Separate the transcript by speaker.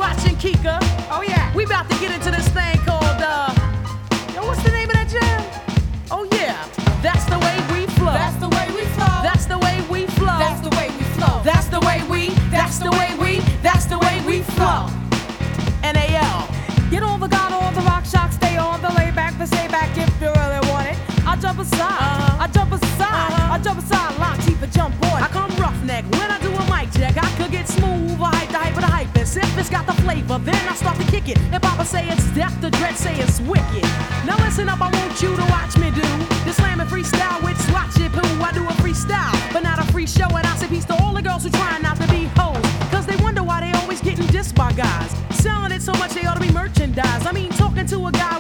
Speaker 1: watching Kika.
Speaker 2: Oh yeah.
Speaker 1: We about to get into this thing called, yo, what's the name of that jam? Oh yeah, that's the way we flow.
Speaker 2: That's the way we flow.
Speaker 1: That's the way we flow.
Speaker 2: That's the way we flow.
Speaker 1: That's the way we, that's the way we, that's the way we flow. NAL.
Speaker 2: Get on the God, on the rock shock, stay on the layback, the stay back if you really want it. I jump aside, I jump aside, I jump aside, lock, keep it, jump on.
Speaker 1: I come roughneck when I do a mic check. I could get smooth or hype the hype of the hypest. If it's got the flavor, then I start to kick it. If Papa say it's death, the dread say it's wicked. Now listen up, I want you to watch me do the slamming freestyle with swatch it poo. I do a freestyle, but not a free show. And I say peace to all the girls who try not to be hoes, cause they wonder why they always getting dissed by guys. Selling it so much they ought to be merchandise. I mean, talking to a guy